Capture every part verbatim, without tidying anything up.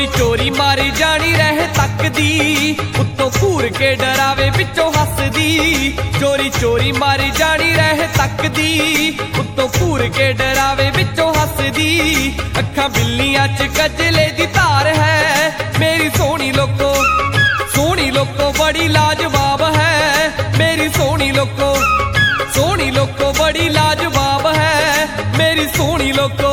चोरी चोरी मारी जानी रह तकदी, उत्तों घूर के डरावे विचों हसदी। चोरी चोरी मारी जानी रह तकदी, उत्तों घूर के डरावे विचों हसदी। अखां बिल्लियां च गजले दी धार है, मेरी सोहनी लोको सोहनी लोको बड़ी लाजवाब है। मेरी सोहनी लोको सोहनी लोको बड़ी लाजवाब है, मेरी सोहनी लोको।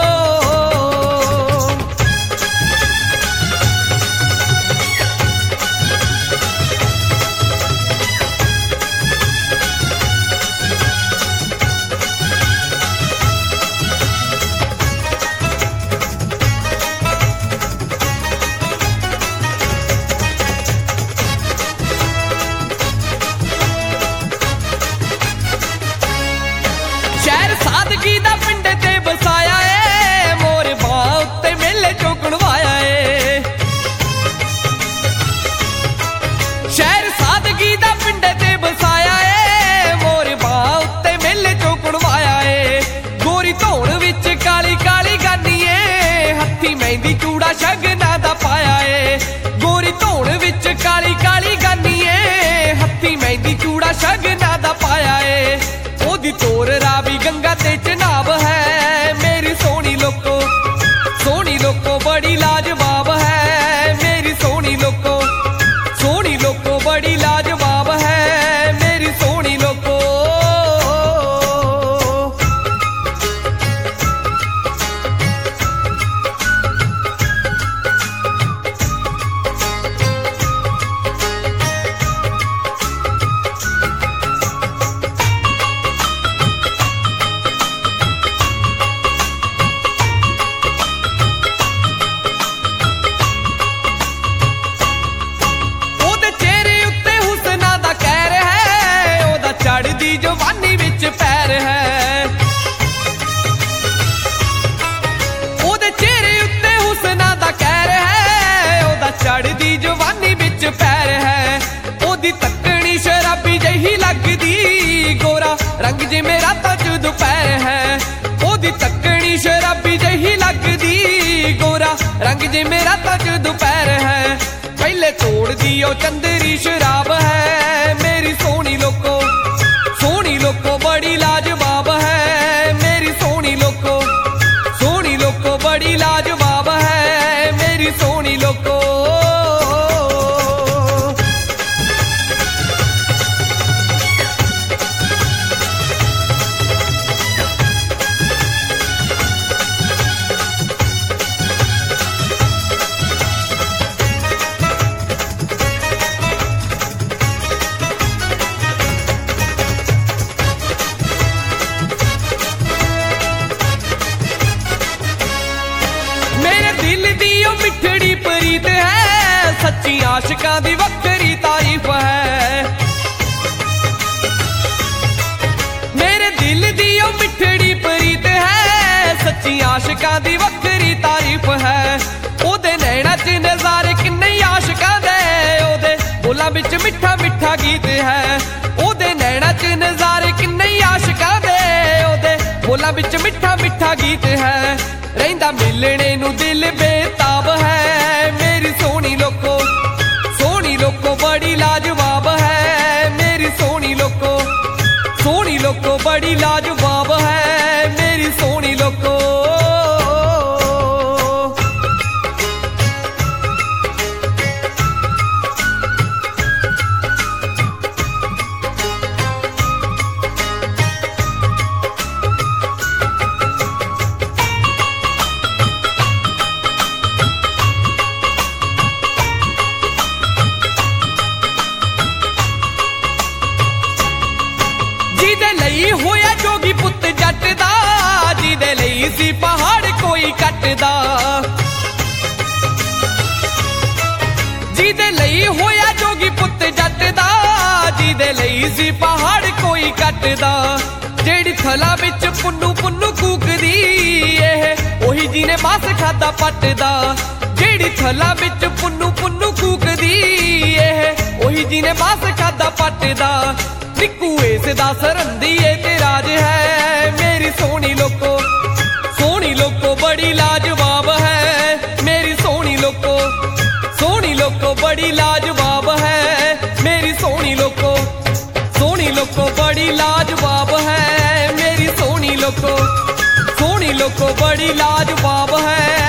शहर सादगी दा पिंड ते बसाया ए, मोर बां उत्ते मेले चों गुणवाया ए। शहर सादगी दा पिंड ते बसाया ए, मोर बां उत्ते मेले चों गुणवाया ए। गोरी धौण विच काली काली गानी ए, हत्थी मेहंदी चूड़ा शगना दा पाया ए। गोरी धौण विच काली काली गानी ए, हत्थी मेहंदी चूड़ा शगना दा पाया ए। ओदी चोर रावी गंगा ते चनाब है, मेरी सोहनी लोको सोहनी लोको बड़ी लाजवाब है। मेरी सोहनी लोको सोहनी लोको बड़ी लाजवाब है, मेरी सोहनी लोको। चढ़दी जवानी विच पैर है, ओदे चेहरे उत्ते हुस्ना दा कहर है। ओदा चढ़दी जवानी विच पैर है, ओदी तकनी शराबी जही लगदी। गोरा रंग जिवें रातां च दोपहर है, ओदी तकनी शराबी जही लगदी। गोरा रंग जिवें रातां च दोपहर है, पहले तोड़दी ओ चंदरी शराब है। मेरी सोहनी लोको सोहनी लोको बड़ी लाजवाब है, मेरी सोहनी लोको सोहनी लोको बड़ी लाजवाब है, मेरी सोहनी लोको। मिठड़ी प्रीत है, सच्ची आशिकां दी वक्री तारीफ है। मेरे दिल दी ओ मिठड़ी प्रीत है, सच्ची आशिकां दी वक्री तारीफ है। ओदे नैना च नज़ारे किन्ने आशिकां दे, ओदे बोलां विच मिठा मिठा गीत है। ओदे नैना च नज़ारे किन्ने आशिकां दे, ओदे बोलां विच मिठा मिठा गीत है। रहिंदा मिलने नू दिल बेताब है, मेरी सोहनी लोको सोहनी लोको बड़ी लाजवाब है। मेरी सोहनी लोको सोहनी लोको बड़ी लाजवाब है, मेरी सोहनी लोको। होया जोगी पुत जट दा, जिदे लई सी पहाड़ कोई कटदा। जिदे लई होया जोगी पुत जट दा, जिदे लई सी पहाड़ कोई कटदा। जेड़ी थला विच पुन्नू पुन्नू कूकदी, एह ओही जिने मास खादा पटदा। जेड़ी थला विच पुन्नू पुन्नू कूकदी, एह ओही जिने मास खादा पटदा। निक्कू इस दा सरंदी ए ते राज है, मेरी सोहनी लोको सोहनी लोको बड़ी लाजवाब है, मेरी सोहनी लोको लोको बड़ी लाजवाब है।